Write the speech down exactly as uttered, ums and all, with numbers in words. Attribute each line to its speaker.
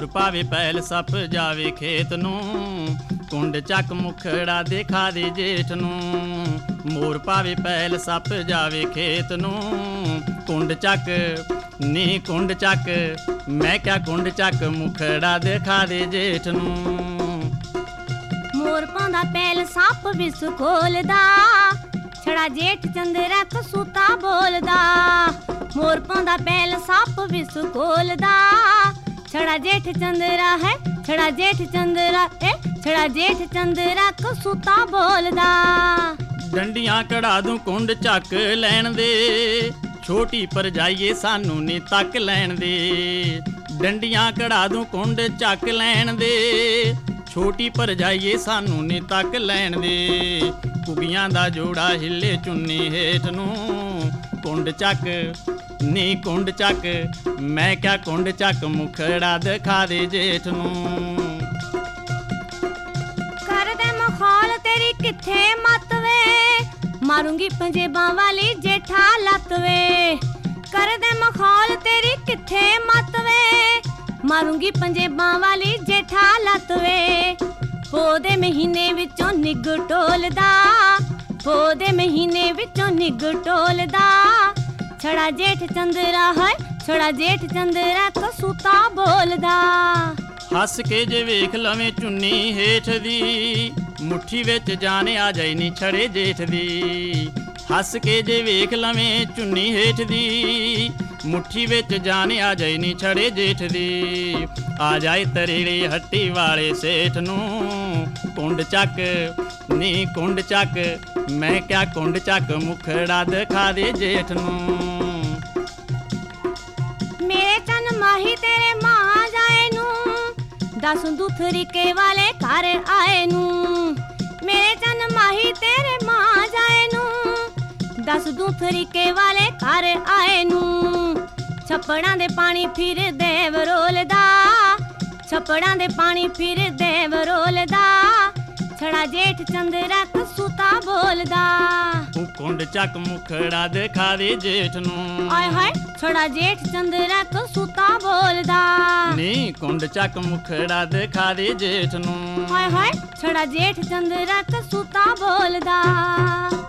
Speaker 1: ਪਾਵੇ ਪਹਿਲ ਸੱਪ ਜਾਵੇ ਖੇਤ ਨੂੰ, ਕੁੰਡ ਚੱਕ ਮੁਖੜਾ ਦਿਖਾ ਦੇ ਜੇਠ ਨੂੰ। ਮੋਰ ਪਾਵੇ ਪਹਿਲ ਸੱਪ ਜਾਵੇ ਖੇਤ ਨੂੰ, ਕੁੰਡ ਚੱਕ ਨੀ ਕੁੰਡ ਚੱਕ, ਮੈਂ ਕਿਆ ਕੁੰਡ ਚੱਕ ਮੁਖੜਾ ਦਿਖਾ ਦੇ ਜੇਠ ਨੂੰ।
Speaker 2: ਮੋਰ ਪਾਉਂਦਾ ਪਹਿਲ ਸੱਪ ਵਿਸ ਖੋਲਦਾ, ਛੜਾ ਜੇਠ ਚੰਦਰਾ ਕਸੂਤਾ ਬੋਲਦਾ। ਮੋਰ ਪਾਉਂਦਾ ਪਹਿਲ ਸੱਪ ਵਿਸ ਖੋਲਦਾ, ਛੜਾ ਜੇਠ ਚੰਦਰਾ ਹੈ ਛੜਾ ਜੇਠ ਚੰਦਰਾ ਏ ਛੜਾ ਜੇਠ ਚੰਦਰਾ ਕਸੂਤਾ ਬੋਲਦਾ।
Speaker 1: ਡੰਡੀਆਂ ਕਢਾ ਦੂੰ ਕੁੰਡ ਚੱਕ ਲੈਣ ਦੇ, ਛੋਟੀ ਭਰਜਾਈਏ ਸਾਨੂੰ ਨੀ ਤੱਕ ਲੈਣ ਦੇ। ਡੰਡੀਆਂ ਕਢਾ ਦੂੰ ਕੁੰਡ ਚੱਕ ਲੈਣ ਦੇ, ਛੋਟੀ ਭਰਜਾਈਏ ਸਾਨੂੰ ਨੀ ਤੱਕ ਲੈਣ ਦੇ। ਕੁਗੀਆਂ ਦਾ ਜੋੜਾ ਹਿੱਲੇ ਚੁੰਨੀ ਹੇਠ ਨੂੰ, ਕੁੰਡ ਚੱਕ ਨੀ ਕੁੰਡ ਚੱਕ, ਮੈਂ ਕਿਆ ਕੁੰਡ ਚੱਕ ਮੁਖੜਾ ਦਿਖਾ ਦੇ ਜੇਠ ਨੂੰ।
Speaker 2: ਕਰਦੇ ਮਖੌਲ ਤੇਰੀ ਕਿੱਥੇ ਮੱਤ ਵੇ, ਮਾਰੂੰਗੀ ਪੰਜੇਬਾਂ ਵਾਲੀ ਜੇਠਾ ਲੱਤ ਵੇ। ਕਰਦੇ ਮਖੌਲ ਤੇਰੀ ਕਿੱਥੇ ਮੱਤ ਵੇ, ਮਾਰੂੰਗੀ ਪੰਜੇਬਾਂ ਵਾਲੀ ਜੇਠਾ ਲੱਤ ਵੇ। ਪੋਹ ਦੇ ਮਹੀਨੇ ਵਿੱਚੋਂ ਨਿੱਗ ਟੋਲਦਾ, ਪੋਹ ਦੇ ਮਹੀਨੇ ਵਿੱਚੋਂ ਨਿੱਗ ਟੋਲਦਾ। ਛੜਾ ਜੇਠ ਚੰਦਰਾ ਹੈ ਛੜਾ ਜੇਠ ਚੰਦਰਾ ਕਸੂਤਾ ਬੋਲਦਾ।
Speaker 1: ਹੱਸ ਕੇ ਜੇ ਵੇਖ ਲਵੇਂ ਚੁੰਨੀ ਹੇਠ ਦੀ, ਮੁੱਠੀ ਵਿੱਚ ਜਾਨ ਆ ਜਾਈ ਨੀ ਛੜੇ ਜੇਠ ਦੀ। ਹੱਸ ਕੇ ਜੇ ਵੇਖ ਲਵੇਂ ਚੁੰਨੀ ਹੇਠ ਦੀ, ਮੁੱਠੀ ਵਿੱਚ ਜਾਨ ਆ ਜਾਈ ਨੀ ਛੜੇ ਜੇਠ ਦੀ। ਆ ਜਾਏ ਤਰੇੜੇ ਹੱਟੀ ਵਾਲੇ ਸੇਠ ਨੂੰ, ਕੁੰਡ ਚੱਕ ਨੀ ਕੁੰਡ ਚੱਕ, ਮੈਂ ਕਿਆ ਕੁੰਡ ਚੱਕ ਮੁਖੜਾ ਦਿਖਾ ਦੇ ਜੇਠ ਨੂੰ।
Speaker 2: ਮੇਰੇ ਚੰਨ ਮਾਹੀ ਤੇਰੇ ਮਾਂ ਜਾਏ ਨੂੰ, ਦਸ ਦੁਥਰੀਕੇ ਵਾਲੇ ਘਰ ਆਏ ਨੂੰ। ਮੇਰੇ ਚੰਨ ਮਾਹੀ ਤੇਰੇ ਮਾਂ ਜਾਏ ਨੂੰ, ਦਸ ਦੁਥਰੀਕੇ ਵਾਲੇ ਘਰ ਆਏ ਨੂੰ। ਛੱਪੜਾਂ ਦੇ ਪਾਣੀ ਫਿਰ ਦੇਵ ਰੋਲਦਾ, ਛੱਪੜਾਂ ਦੇ ਪਾਣੀ ਫਿਰ ਦੇਵ ਰੋਲਦਾ। ਛੜਾ ਜੇਠ ਚੰਦਰਾ ਕਸੂਤਾ ਬੋਲਦਾ।
Speaker 1: ਉਹ ਕੁੰਡ ਚੱਕ ਮੁਖੜਾ ਦਿਖਾ ਦੇ ਜੇਠ ਨੂੰ।
Speaker 2: ਆਏ ਹਾਏ ਛੜਾ ਜੇਠ ਚੰਦਰਾ ਕਸੂਤਾ ਬੋਲਦਾ।
Speaker 1: ਨੀ ਕੁੰਡ ਚੱਕ ਮੁਖੜਾ ਦਿਖਾ ਦੇ ਜੇਠ ਨੂੰ।
Speaker 2: ਹਾਏ ਹਾਏ ਛੜਾ ਜੇਠ ਚੰਦਰਾ ਕਸੂਤਾ ਬੋਲਦਾ।